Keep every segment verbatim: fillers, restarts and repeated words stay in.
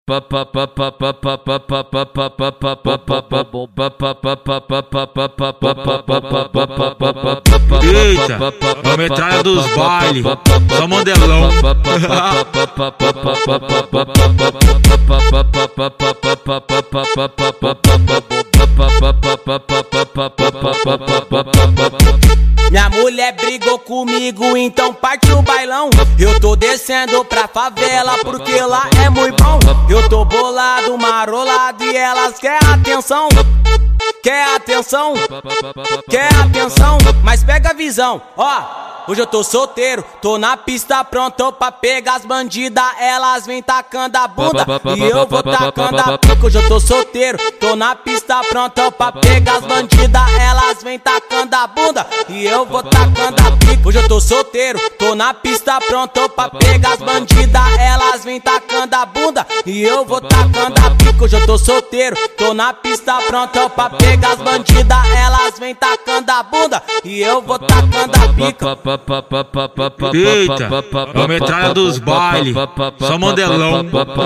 Eita, a metralha dos bailes, só modelão. Minha mulher brigou comigo, então parte o bailão. Eu tô descendo pra favela porque lá é muito bom. Eu tô bolado, marolado e elas querem atenção. Quer atenção? Quer atenção? Mas pega a visão, ó. Hoje eu tô solteiro, tô na pista pronto pra pegar as bandidas. Elas vem tacando a bunda e eu vou tacando a pica. Hoje eu tô solteiro, tô na pista pronto pra pegar as bandidas. Elas vem tacando a bunda e eu vou tacando a pica. Hoje eu tô solteiro, tô na pista pronto pra pegar as bandidas. Elas vem tacando a bunda e eu vou tacando a pica. Hoje eu tô solteiro, tô na pista pronto pra pegar as bandidas. Elas vem tacando a bunda e eu vou tacando a pica. Eita, a metralha dos bailes, só modelão.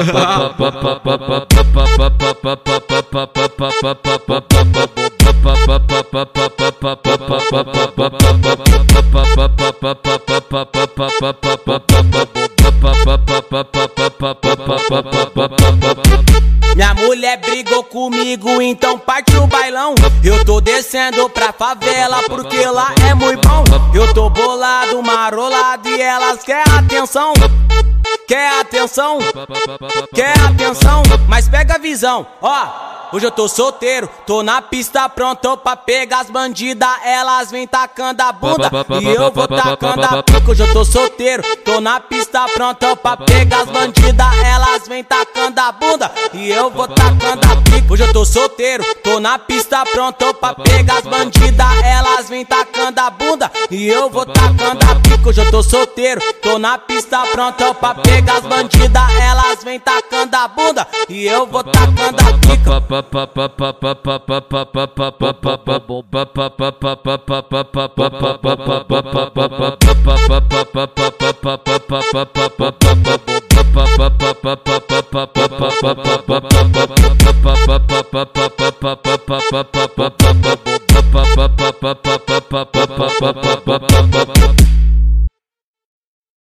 Minha mulher brigou comigo, então parte o bailão. Eu tô descendo pra favela porque lá é muito bom. Eu tô bolado, marolado e elas querem atenção. Quer atenção? Quer atenção? Mas pega a visão, ó. Hoje eu tô solteiro, tô na pista pronto pra pegar as bandidas. Elas vem tacando a bunda e eu vou tacando a pica. Hoje eu tô solteiro, tô na pista pronto pra pegar as bandidas. Elas vem tacando a bunda e eu vou tacando a pica. Hoje eu tô solteiro, tô na pista pronto pra pegar as bandidas. Elas vem tacando a bunda e eu vou tacando a pica. Hoje eu tô solteiro, tô na pista pronto pra pegar as bandidas. Elas vem tacando a bunda e eu vou tacando a pica. Ba